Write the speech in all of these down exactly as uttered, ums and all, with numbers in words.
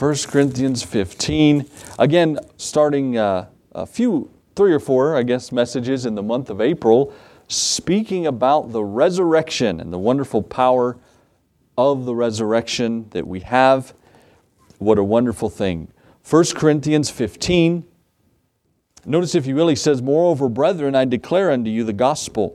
First Corinthians fifteen. Again, starting uh, a few, three or four, I guess, messages in the month of April, speaking about the resurrection and the wonderful power of the resurrection that we have. What a wonderful thing. First Corinthians fifteen. Notice, if you will, he says, "Moreover, brethren, I declare unto you the gospel,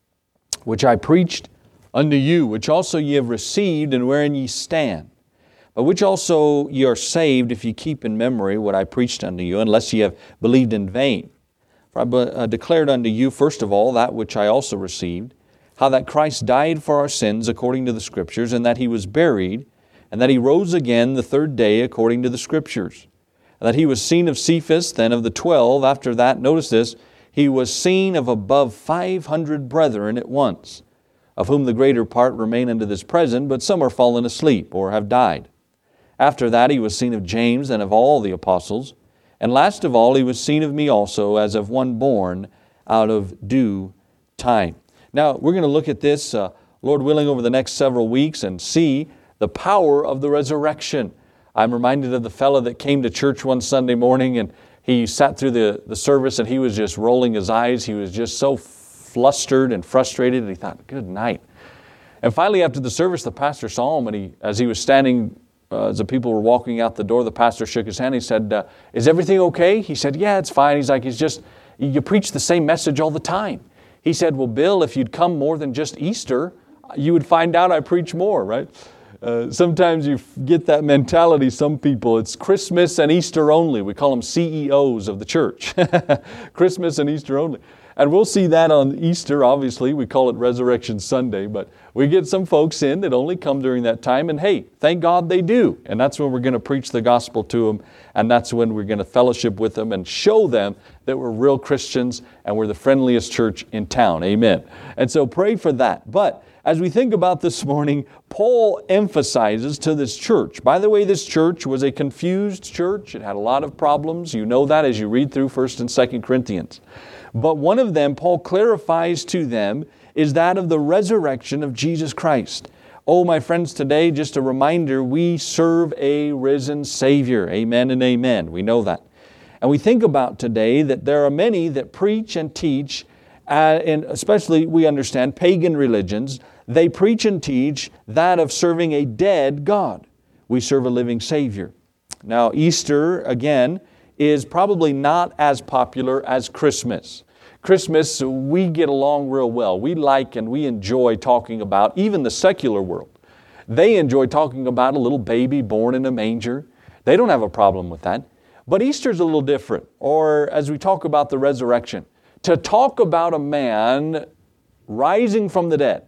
which I preached unto you, which also ye have received, and wherein ye stand, by which also ye are saved, if ye keep in memory what I preached unto you, unless ye have believed in vain. For I uh, declared unto you, first of all, that which I also received, how that Christ died for our sins according to the Scriptures, and that He was buried, and that He rose again the third day according to the Scriptures, and that He was seen of Cephas, then of the twelve. After that," notice this, "He was seen of above five hundred brethren at once, of whom the greater part remain unto this present, but some are fallen asleep, or have died. After that He was seen of James, and of all the apostles. And last of all He was seen of me also, as of one born out of due time." Now, we're going to look at this, uh, Lord willing, over the next several weeks and see the power of the resurrection. I'm reminded of the fellow that came to church one Sunday morning, and he sat through the, the service and he was just rolling his eyes. He was just so flustered and frustrated, and he thought, good night. And finally, after the service, the pastor saw him, and he, as he was standing, uh, as the people were walking out the door, the pastor shook his hand. He said, uh, "Is everything okay?" He said, "Yeah, it's fine." He's like, "He's just, you preach the same message all the time." He said, "Well, Bill, if you'd come more than just Easter, you would find out I preach more," right? Uh, sometimes you get that mentality, some people, it's Christmas and Easter only. We call them C E Os of the church. Christmas and Easter only. And we'll see that on Easter, obviously. We call it Resurrection Sunday. But we get some folks in that only come during that time. And hey, thank God they do. And that's when we're going to preach the gospel to them. And that's when we're going to fellowship with them and show them that we're real Christians and we're the friendliest church in town. Amen. And so pray for that. But as we think about this morning, Paul emphasizes to this church. By the way, this church was a confused church. It had a lot of problems. You know that as you read through First and Second Corinthians. But one of them, Paul clarifies to them, is that of the resurrection of Jesus Christ. Oh, my friends, today, just a reminder, we serve a risen Savior. Amen and amen. We know that. And we think about today that there are many that preach and teach, uh, and especially we understand pagan religions, they preach and teach that of serving a dead God. We serve a living Savior. Now, Easter, again, is probably not as popular as Christmas. Christmas, we get along real well. We like and we enjoy talking about, even the secular world. They enjoy talking about a little baby born in a manger. They don't have a problem with that. But Easter's a little different. Or as we talk about the resurrection, to talk about a man rising from the dead,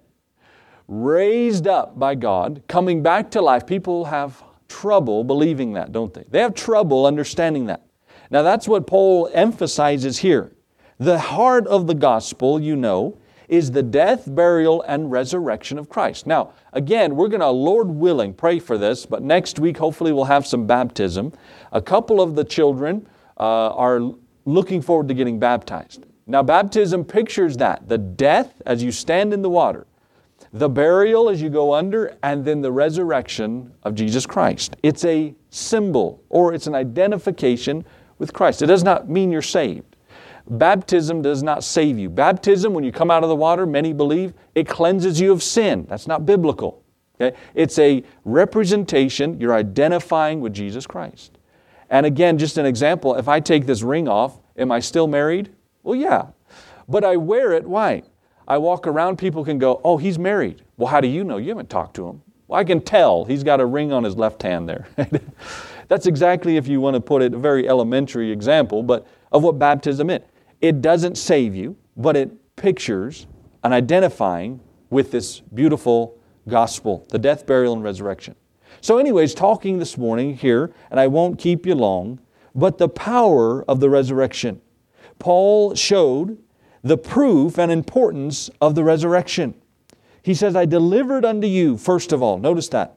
raised up by God, coming back to life. People have trouble believing that, don't they? They have trouble understanding that. Now that's what Paul emphasizes here. The heart of the gospel, you know, is the death, burial, and resurrection of Christ. Now, again, we're going to, Lord willing, pray for this, but next week hopefully we'll have some baptism. A couple of the children uh, are looking forward to getting baptized. Now, baptism pictures that, the death as you stand in the water, the burial as you go under, and then the resurrection of Jesus Christ. It's a symbol, or it's an identification with Christ. It does not mean you're saved. Baptism does not save you. Baptism, when you come out of the water, many believe, it cleanses you of sin. That's not biblical. Okay? It's a representation. You're identifying with Jesus Christ. And again, just an example, if I take this ring off, am I still married? Well, yeah. But I wear it, why? I walk around, people can go, oh, he's married. Well, how do you know? You haven't talked to him. Well, I can tell. He's got a ring on his left hand there. That's exactly, if you want to put it, a very elementary example, but of what baptism is. It doesn't save you, but it pictures an identifying with this beautiful gospel, the death, burial, and resurrection. So anyways, talking this morning here, and I won't keep you long, but the power of the resurrection. Paul showed the proof and importance of the resurrection. He says, I delivered unto you, first of all, notice that.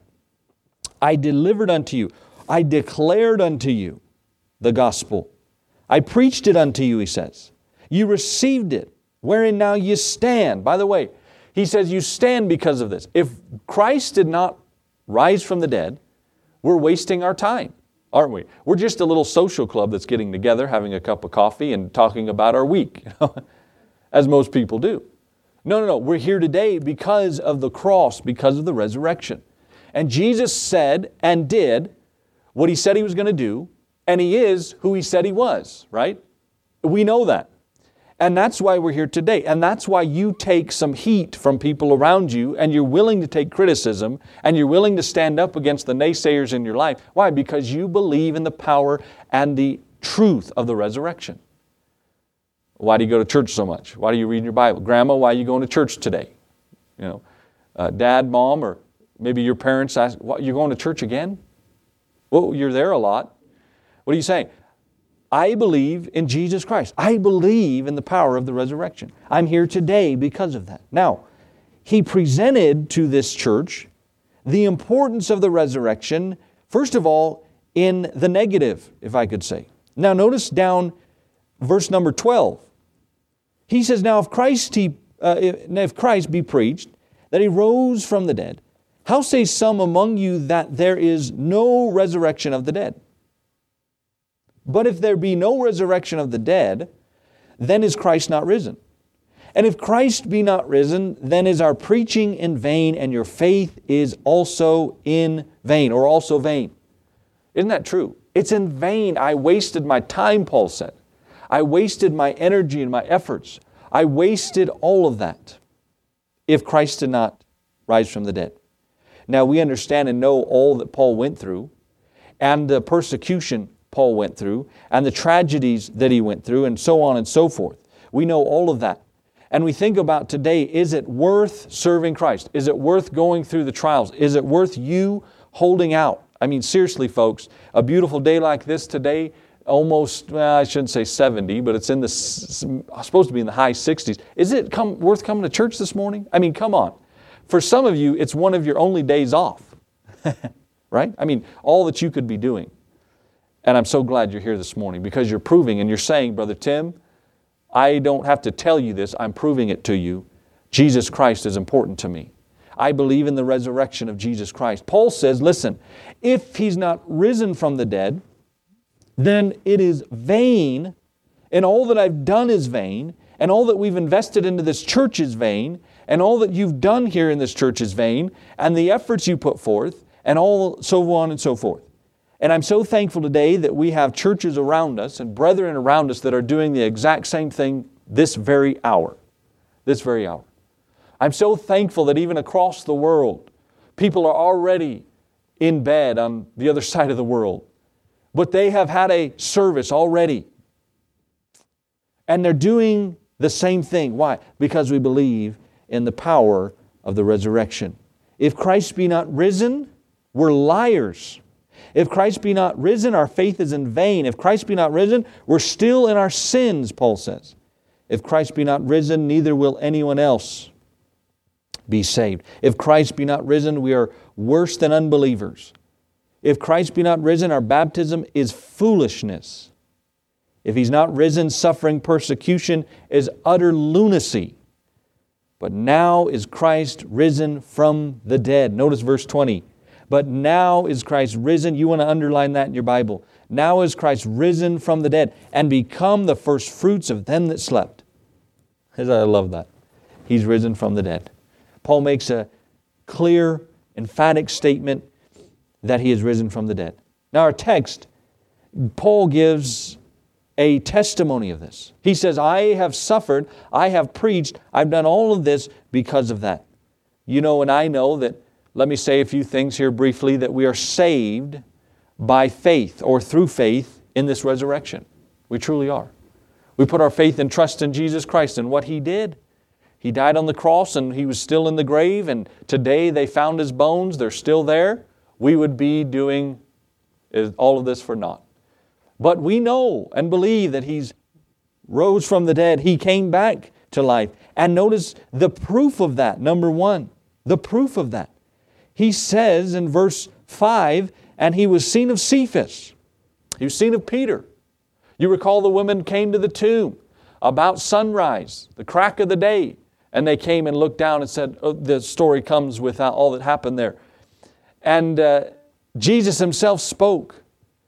I delivered unto you, I declared unto you the gospel. I preached it unto you, he says. You received it, wherein now you stand. By the way, he says you stand because of this. If Christ did not rise from the dead, we're wasting our time. aren't we? We're just a little social club that's getting together, having a cup of coffee and talking about our week, you know, as most people do. No, no, no. We're here today because of the cross, because of the resurrection. And Jesus said and did what He said He was going to do, and He is who He said He was, right? We know that. And that's why we're here today. And that's why you take some heat from people around you, and you're willing to take criticism, and you're willing to stand up against the naysayers in your life. Why? Because you believe in the power and the truth of the resurrection. Why do you go to church so much? Why do you read your Bible? Grandma, why are you going to church today? You know, uh, Dad, Mom, or maybe your parents ask, what, you're going to church again? Well, you're there a lot. What are you saying? I believe in Jesus Christ. I believe in the power of the resurrection. I'm here today because of that. Now, He presented to this church the importance of the resurrection, first of all, in the negative, if I could say. Now, notice down verse number twelve. He says, Now if Christ, he, uh, if Christ be preached, that He rose from the dead, how say some among you that there is no resurrection of the dead? But if there be no resurrection of the dead, then is Christ not risen? And if Christ be not risen, then is our preaching in vain, and your faith is also in vain, or also vain. Isn't that true? It's in vain. I wasted my time, Paul said. I wasted my energy and my efforts. I wasted all of that if Christ did not rise from the dead. Now we understand and know all that Paul went through, and the persecution Paul went through, and the tragedies that he went through, and so on and so forth. We know all of that. And we think about today, is it worth serving Christ? Is it worth going through the trials? Is it worth you holding out? I mean, seriously, folks, a beautiful day like this today, almost, well, I shouldn't say seventy, but it's in the, supposed to be in the high sixties. Is it come, worth coming to church this morning? I mean, come on. For some of you, it's one of your only days off, right? I mean, all that you could be doing. And I'm so glad you're here this morning, because you're proving and you're saying, Brother Tim, I don't have to tell you this, I'm proving it to you. Jesus Christ is important to me. I believe in the resurrection of Jesus Christ. Paul says, listen, if He's not risen from the dead, then it is vain, and all that I've done is vain, and all that we've invested into this church is vain, and all that you've done here in this church is vain, and the efforts you put forth, and all so on and so forth. And I'm so thankful today that we have churches around us and brethren around us that are doing the exact same thing this very hour. This very hour. I'm so thankful that even across the world, people are already in bed on the other side of the world. But they have had a service already. And they're doing the same thing. Why? Because we believe in the power of the resurrection. If Christ be not risen, we're liars. If Christ be not risen, our faith is in vain. If Christ be not risen, we're still in our sins, Paul says. If Christ be not risen, neither will anyone else be saved. If Christ be not risen, we are worse than unbelievers. If Christ be not risen, our baptism is foolishness. If He's not risen, suffering persecution is utter lunacy. But now is Christ risen from the dead. Notice verse twenty. But now is Christ risen. You want to underline that in your Bible. Now is Christ risen from the dead and become the first fruits of them that slept. I love that. He's risen from the dead. Paul makes a clear, emphatic statement that He is risen from the dead. Now our text, Paul gives a testimony of this. He says, I have suffered, I have preached, I've done all of this because of that. You know, and I know that, let me say a few things here briefly, that we are saved by faith or through faith in this resurrection. We truly are. We put our faith and trust in Jesus Christ and what He did. He died on the cross and He was still in the grave, and today they found His bones. They're still there. We would be doing all of this for naught. But we know and believe that He's rose from the dead. He came back to life. And notice the proof of that, number one, the proof of that. He says in verse five, and He was seen of Cephas. He was seen of Peter. You recall the women came to the tomb about sunrise, the crack of the day, and they came and looked down and said, oh, the story comes with all that happened there. And uh, Jesus Himself spoke.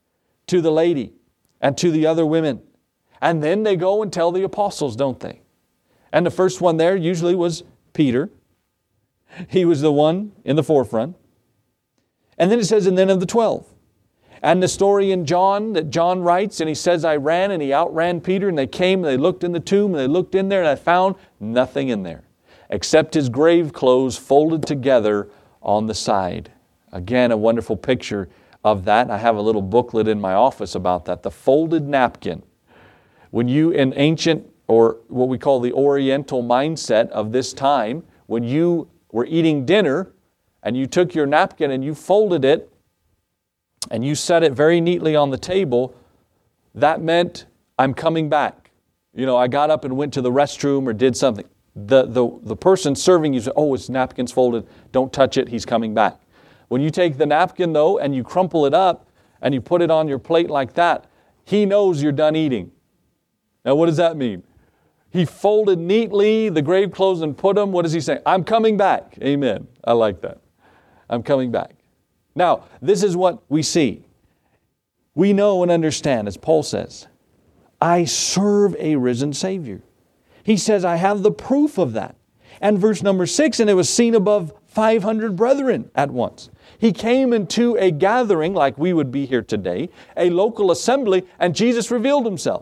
to the lady and to the other women. And then they go and tell the apostles, don't they? And the first one there usually was Peter. He was the one in the forefront. And then it says, and then of the twelve. And the story in John that John writes, and he says, I ran and he outran Peter, and they came and they looked in the tomb and they looked in there and I found nothing in there except his grave clothes folded together on the side. Again, a wonderful picture of that. I have a little booklet in my office about that. The folded napkin. When you, in ancient, or what we call the Oriental mindset of this time, when you were eating dinner and you took your napkin and you folded it and you set it very neatly on the table, that meant I'm coming back. You know, I got up and went to the restroom or did something. The, the, the person serving you said, oh, his napkin's folded. Don't touch it. He's coming back. When you take the napkin, though, and you crumple it up and you put it on your plate like that, he knows you're done eating. Now, what does that mean? He folded neatly the grave clothes and put them. What does he say? I'm coming back. Amen. I like that. I'm coming back. Now, this is what we see. We know and understand, as Paul says, I serve a risen Savior. He says, I have the proof of that. And verse number six, and it was seen above five hundred brethren at once. He came into a gathering like we would be here today, a local assembly, and Jesus revealed Himself.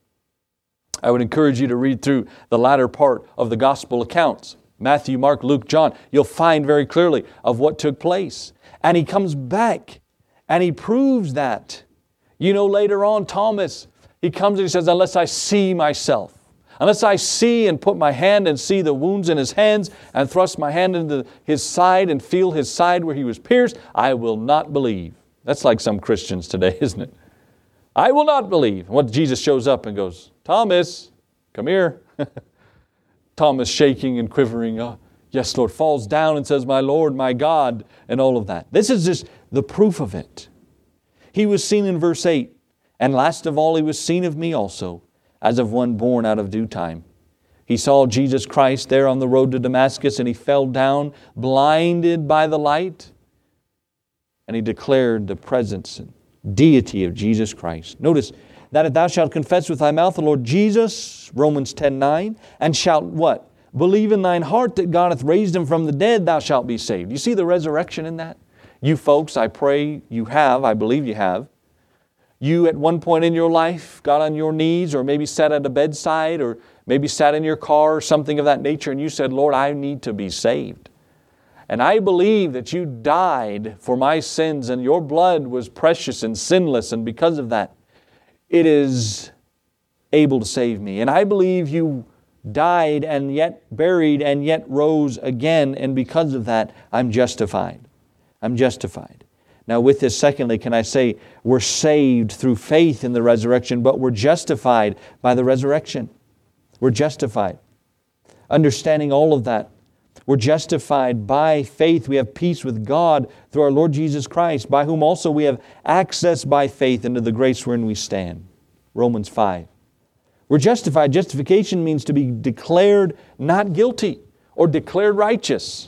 I would encourage you to read through the latter part of the gospel accounts. Matthew, Mark, Luke, John. You'll find very clearly of what took place. And He comes back and He proves that. You know, later on, Thomas, he comes and he says, unless I see myself, unless I see and put my hand and see the wounds in His hands and thrust my hand into His side and feel His side where He was pierced, I will not believe. That's like some Christians today, isn't it? I will not believe. What Jesus shows up and goes, Thomas, come here. Thomas shaking and quivering. Oh, yes, Lord. Falls down and says, my Lord, my God, and all of that. This is just the proof of it. He was seen in verse eight. And last of all, He was seen of me also, as of one born out of due time. He saw Jesus Christ there on the road to Damascus, and he fell down, blinded by the light. And he declared the presence and deity of Jesus Christ. Notice, that if thou shalt confess with thy mouth the Lord Jesus, Romans ten nine, and shalt what? Believe in thine heart that God hath raised Him from the dead, thou shalt be saved. You see the resurrection in that? You folks, I pray you have, I believe you have. You at one point in your life got on your knees or maybe sat at a bedside or maybe sat in your car or something of that nature and you said, Lord, I need to be saved. And I believe that you died for my sins and your blood was precious and sinless, and because of that, it is able to save me. And I believe you died and yet buried and yet rose again, and because of that, I'm justified. I'm justified. Now with this, secondly, can I say we're saved through faith in the resurrection, but we're justified by the resurrection. We're justified. Understanding all of that, we're justified by faith. We have peace with God through our Lord Jesus Christ, by whom also we have access by faith into the grace wherein we stand. Romans five. We're justified. Justification means to be declared not guilty or declared righteous.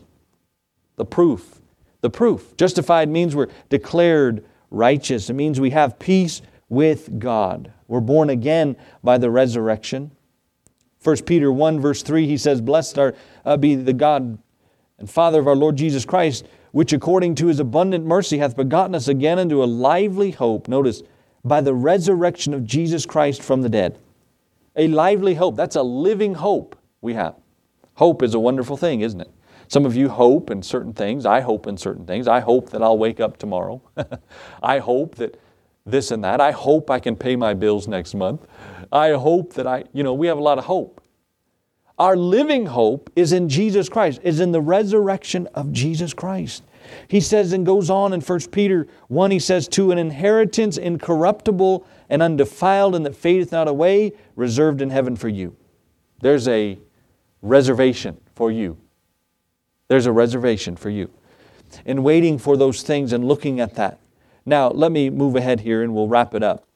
The proof. The proof. Justified means we're declared righteous. It means we have peace with God. We're born again by the resurrection. First Peter one verse three, he says, Blessed are, uh, be the God and Father of our Lord Jesus Christ, which according to His abundant mercy hath begotten us again unto a lively hope. Notice, by the resurrection of Jesus Christ from the dead. A lively hope. That's a living hope we have. Hope is a wonderful thing, isn't it? Some of you hope in certain things. I hope in certain things. I hope that I'll wake up tomorrow. I hope that this and that. I hope I can pay my bills next month. I hope that I, you know, we have a lot of hope. Our living hope is in Jesus Christ, is in the resurrection of Jesus Christ. He says and goes on in First Peter one, he says, to an inheritance incorruptible and undefiled and that fadeth not away, reserved in heaven for you. There's a reservation for you. There's a reservation for you. In waiting for those things and looking at that. Now, let me move ahead here and we'll wrap it up.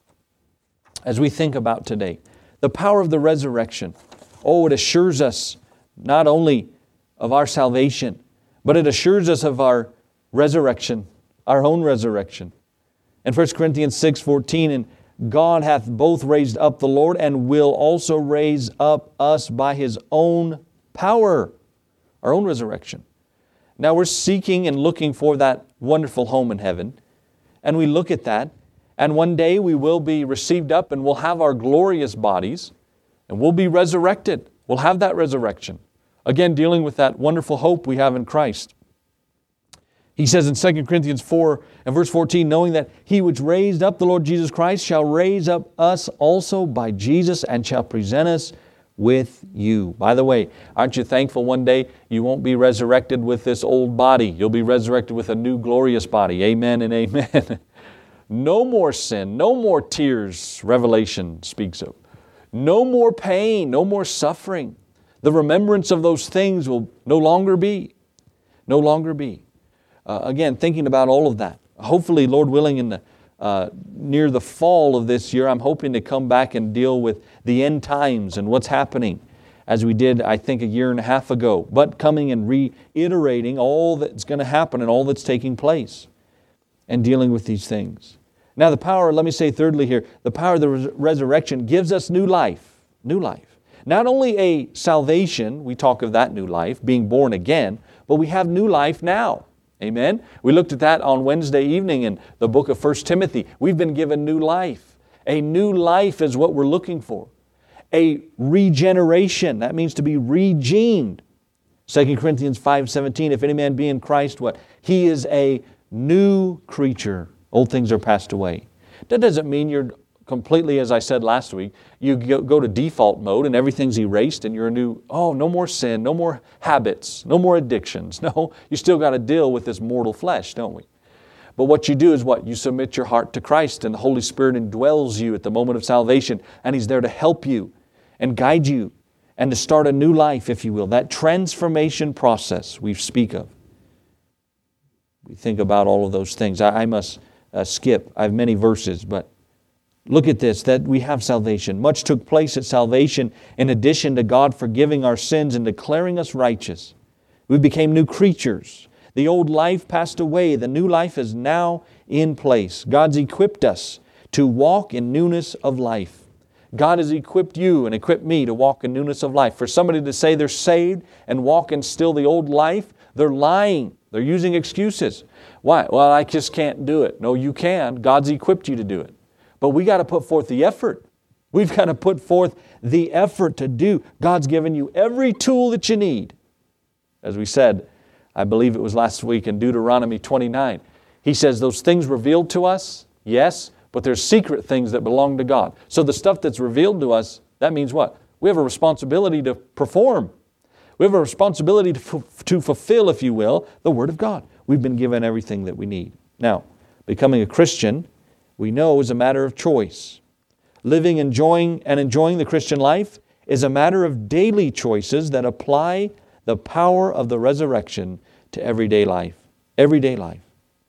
As we think about today, the power of the resurrection. Oh, it assures us not only of our salvation, but it assures us of our resurrection, our own resurrection. And First Corinthians six fourteen, and God hath both raised up the Lord and will also raise up us by His own power, our own resurrection. Now we're seeking and looking for that wonderful home in heaven. And we look at that, and one day we will be received up and we'll have our glorious bodies and we'll be resurrected. We'll have that resurrection. Again, dealing with that wonderful hope we have in Christ. He says in Second Corinthians four and verse fourteen, knowing that He which raised up the Lord Jesus Christ shall raise up us also by Jesus and shall present us with you. By the way, aren't you thankful one day you won't be resurrected with this old body? You'll be resurrected with a new glorious body. Amen and amen. No more sin, no more tears, Revelation speaks of. No more pain, no more suffering. The remembrance of those things will no longer be. No longer be. Uh, again, thinking about all of that. Hopefully, Lord willing, in the, uh, near the fall of this year, I'm hoping to come back and deal with the end times and what's happening, as we did, I think, a year and a half ago. But coming and reiterating all that's going to happen and all that's taking place and dealing with these things. Now, the power, let me say thirdly here, the power of the res- resurrection gives us new life. New life. Not only a salvation, we talk of that new life, being born again, but we have new life now. Amen? We looked at that on Wednesday evening in the book of First Timothy. We've been given new life. A new life is what we're looking for. A regeneration, that means to be regened. Second Corinthians five seventeen, if any man be in Christ, what? He is a new creature. Old things are passed away. That doesn't mean you're completely, as I said last week, you go to default mode and everything's erased and you're a new, oh, no more sin, no more habits, no more addictions. No, you still got to deal with this mortal flesh, don't we? But what you do is what? You submit your heart to Christ and the Holy Spirit indwells you at the moment of salvation and He's there to help you and guide you and to start a new life, if you will. That transformation process we speak of. We think about all of those things. I, I must uh, skip. I have many verses, but look at this, that we have salvation. Much took place at salvation in addition to God forgiving our sins and declaring us righteous. We became new creatures. The old life passed away. The new life is now in place. God's equipped us to walk in newness of life. God has equipped you and equipped me to walk in newness of life. For somebody to say they're saved and walk in still the old life, they're lying. They're using excuses. Why? Well, I just can't do it. No, you can. God's equipped you to do it. But we got to put forth the effort. We've got to put forth the effort to do. God's given you every tool that you need. As we said, I believe it was last week in Deuteronomy twenty-nine. He says those things revealed to us, yes, but there's secret things that belong to God. So the stuff that's revealed to us, that means what? We have a responsibility to perform. We have a responsibility to, f- to fulfill, if you will, the Word of God. We've been given everything that we need. Now, becoming a Christian, we know, is a matter of choice. Living, enjoying, and enjoying the Christian life is a matter of daily choices that apply the power of the resurrection to everyday life. Everyday life.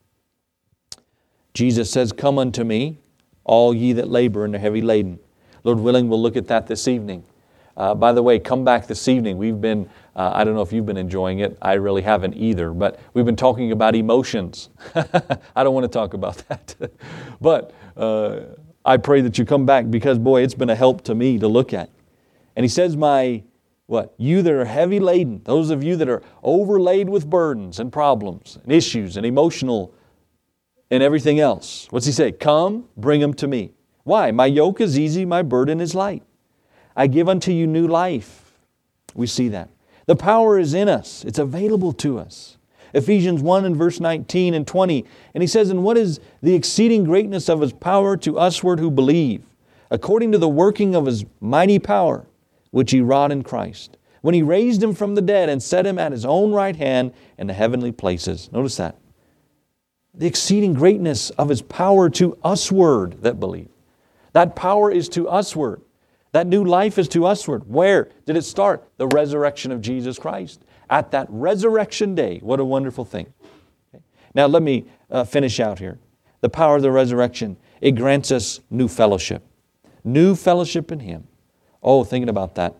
Jesus says, "Come unto me, all ye that labor and are heavy laden." Lord willing, we'll look at that this evening. Uh, by the way, come back this evening. We've been, uh, I don't know if you've been enjoying it. I really haven't either. But we've been talking about emotions. I don't want to talk about that. But uh, I pray that you come back because, boy, it's been a help to me to look at. And he says, my, what? You that are heavy laden, those of you that are overlaid with burdens and problems and issues and emotional and everything else. What's he say? Come, bring them to me. Why? My yoke is easy, my burden is light. I give unto you new life. We see that. The power is in us. It's available to us. Ephesians one and verse nineteen and twenty. And he says, "And what is the exceeding greatness of His power to usward who believe, according to the working of His mighty power, which He wrought in Christ, when He raised Him from the dead and set Him at His own right hand in the heavenly places." Notice that. The exceeding greatness of His power to usward that believe. That power is to usward. That new life is to usward. Where did it start? The resurrection of Jesus Christ. At that resurrection day. What a wonderful thing. Okay. Now let me uh, finish out here. The power of the resurrection. It grants us new fellowship. New fellowship in Him. Oh, thinking about that.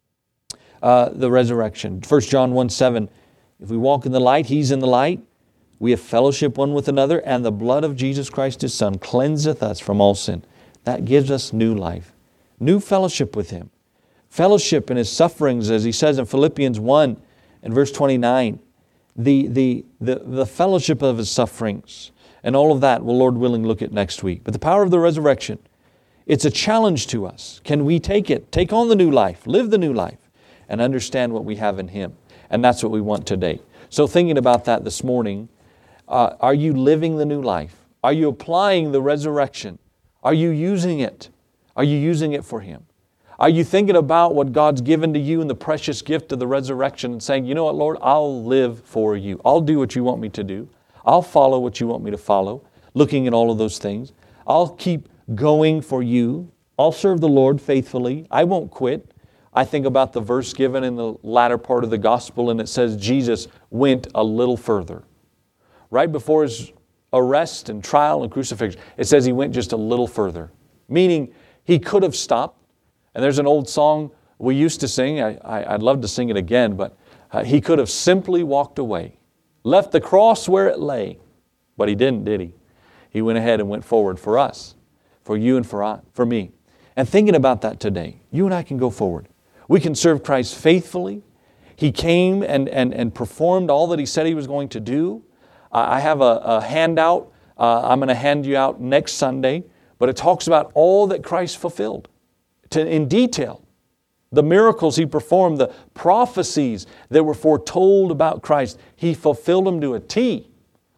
Uh, the resurrection. First John one seven. If we walk in the light, He's in the light. We have fellowship one with another, and the blood of Jesus Christ His Son cleanseth us from all sin. That gives us new life, new fellowship with Him. Fellowship in His sufferings, as He says in Philippians one and verse twenty-nine. The, the, the, the fellowship of His sufferings and all of that we'll, Lord willing, look at next week. But the power of the resurrection, it's a challenge to us. Can we take it? Take on the new life, live the new life, and understand what we have in Him. And that's what we want today. So thinking about that this morning, Uh, are you living the new life? Are you applying the resurrection? Are you using it? Are you using it for Him? Are you thinking about what God's given to you and the precious gift of the resurrection and saying, you know what, Lord, I'll live for You. I'll do what You want me to do. I'll follow what You want me to follow, looking at all of those things. I'll keep going for You. I'll serve the Lord faithfully. I won't quit. I think about the verse given in the latter part of the gospel, and it says Jesus went a little further. Right before His arrest and trial and crucifixion, it says He went just a little further. Meaning He could have stopped. And there's an old song we used to sing. I, I, I'd love to sing it again, but uh, He could have simply walked away. Left the cross where it lay. But He didn't, did He? He went ahead and went forward for us. For you and for, I, for me. And thinking about that today, you and I can go forward. We can serve Christ faithfully. He came and, and, and performed all that He said He was going to do. I have a, a handout uh, I'm going to hand you out next Sunday, but it talks about all that Christ fulfilled to, in detail. The miracles He performed, the prophecies that were foretold about Christ, He fulfilled them to a T.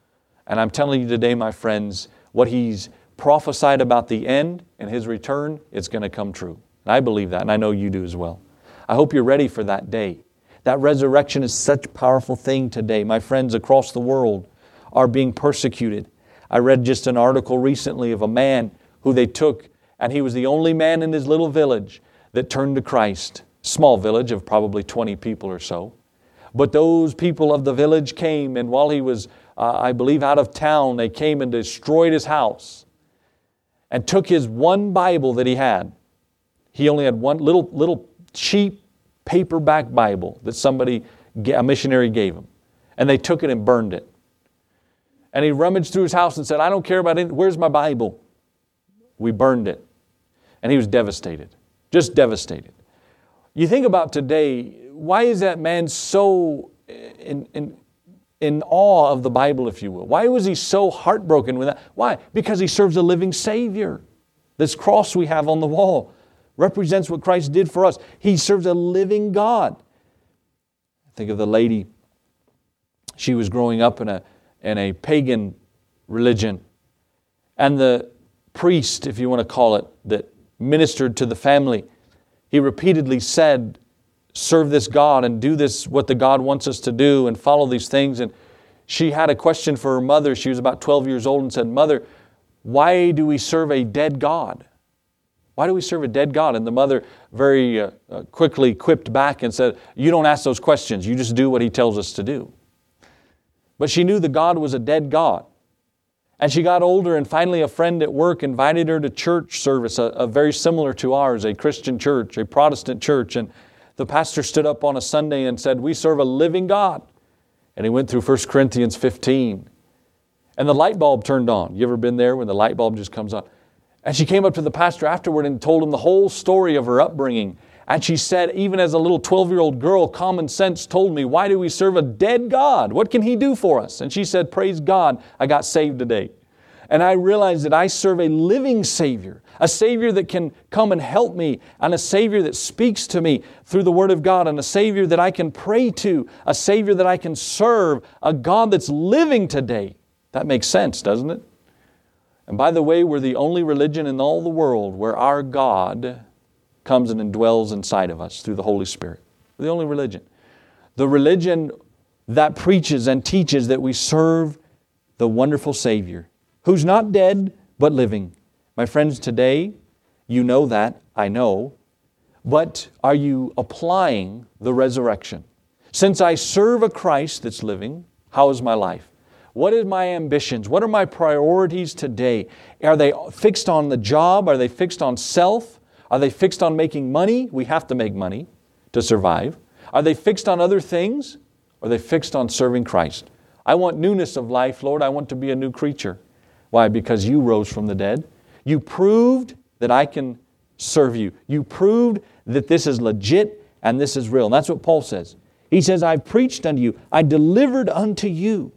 And I'm telling you today, my friends, what He's prophesied about the end and His return, it's going to come true. And I believe that, and I know you do as well. I hope you're ready for that day. That resurrection is such a powerful thing today. My friends across the world are being persecuted. I read just an article recently of a man who they took, and he was the only man in his little village that turned to Christ. Small village of probably twenty people or so. But those people of the village came, and while he was, uh, I believe, out of town, they came and destroyed his house and took his one Bible that he had. He only had one little, little cheap paperback Bible that somebody, a missionary gave him. And they took it and burned it. And he rummaged through his house and said, I don't care about it. Where's my Bible? We burned it. And he was devastated. Just devastated. You think about today, why is that man so in, in, in awe of the Bible, if you will? Why was he so heartbroken with that? Why? Because he serves a living Savior. This cross we have on the wall represents what Christ did for us. He serves a living God. Think of the lady. She was growing up in a in a pagan religion. And the priest, if you want to call it, that ministered to the family, he repeatedly said, serve this God and do this, what the God wants us to do, and follow these things. And she had a question for her mother. She was about twelve years old and said, Mother, why do we serve a dead God? Why do we serve a dead God? And the mother very uh, uh, quickly quipped back and said, you don't ask those questions. You just do what He tells us to do. But she knew the God was a dead God. And she got older, and finally a friend at work invited her to church service, a, a very similar to ours, a Christian church, a Protestant church. And the pastor stood up on a Sunday and said, we serve a living God. And he went through First Corinthians fifteen. And the light bulb turned on. You ever been there when the light bulb just comes on? And she came up to the pastor afterward and told him the whole story of her upbringing. And she said, even as a little twelve-year-old girl, common sense told me, why do we serve a dead God? What can He do for us? And she said, praise God, I got saved today. And I realized that I serve a living Savior, a Savior that can come and help me, and a Savior that speaks to me through the Word of God, and a Savior that I can pray to, a Savior that I can serve, a God that's living today. That makes sense, doesn't it? And by the way, we're the only religion in all the world where our God comes and indwells inside of us through the Holy Spirit. We're the only religion. The religion that preaches and teaches that we serve the wonderful Savior, who's not dead, but living. My friends, today, you know that, I know, but are you applying the resurrection? Since I serve a Christ that's living, how is my life? What are my ambitions? What are my priorities today? Are they fixed on the job? Are they fixed on self? Are they fixed on making money? We have to make money to survive. Are they fixed on other things? Or are they fixed on serving Christ? I want newness of life, Lord. I want to be a new creature. Why? Because you rose from the dead. You proved that I can serve you. You proved that this is legit and this is real. And that's what Paul says. He says, I preached unto you. I delivered unto you.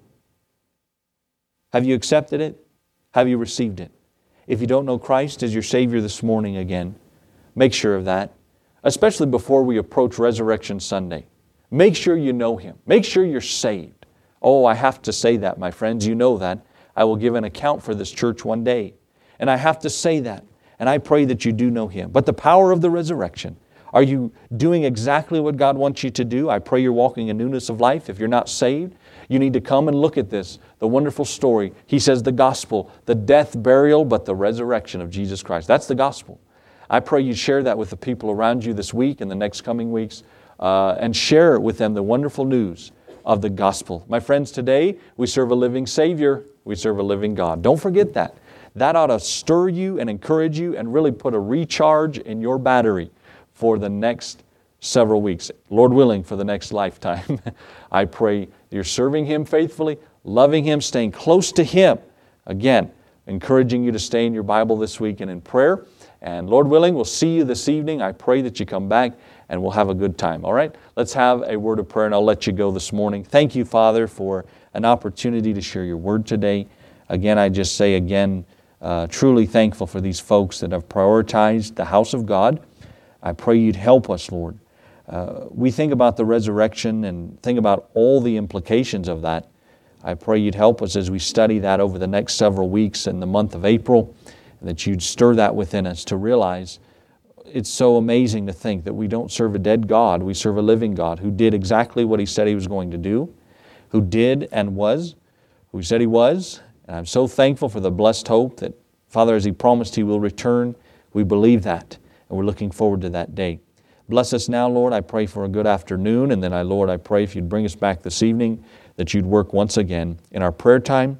Have you accepted it? Have you received it? If you don't know Christ as your Savior this morning again, make sure of that, especially before we approach Resurrection Sunday. Make sure you know Him. Make sure you're saved. Oh, I have to say that, my friends. You know that. I will give an account for this church one day. And I have to say that. And I pray that you do know Him. But the power of the resurrection. Are you doing exactly what God wants you to do? I pray you're walking in newness of life. If you're not saved, you need to come and look at this, the wonderful story. He says the gospel, the death, burial, but the resurrection of Jesus Christ. That's the gospel. I pray you share that with the people around you this week and the next coming weeks, uh, and share with them the wonderful news of the gospel. My friends, today we serve a living Savior. We serve a living God. Don't forget that. That ought to stir you and encourage you and really put a recharge in your battery for the next several weeks. Lord willing, for the next lifetime. I pray you're serving Him faithfully, loving Him, staying close to Him. Again, encouraging you to stay in your Bible this week and in prayer. And Lord willing, we'll see you this evening. I pray that you come back and we'll have a good time. All right? Let's have a word of prayer and I'll let you go this morning. Thank you, Father, for an opportunity to share your word today. Again, I just say again, uh, truly thankful for these folks that have prioritized the house of God. I pray you'd help us, Lord. Uh, we think about the resurrection and think about all the implications of that. I pray you'd help us as we study that over the next several weeks in the month of April, and that you'd stir that within us to realize it's so amazing to think that we don't serve a dead God. We serve a living God who did exactly what He said He was going to do, who did and was, who said He was. And I'm so thankful for the blessed hope that, Father, as He promised He will return, we believe that, and we're looking forward to that day. Bless us now, Lord. I pray for a good afternoon, and then, I, Lord, I pray if you'd bring us back this evening, that you'd work once again in our prayer time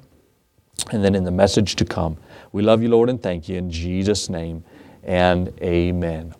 and then in the message to come. We love you, Lord, and thank you in Jesus' name, and amen.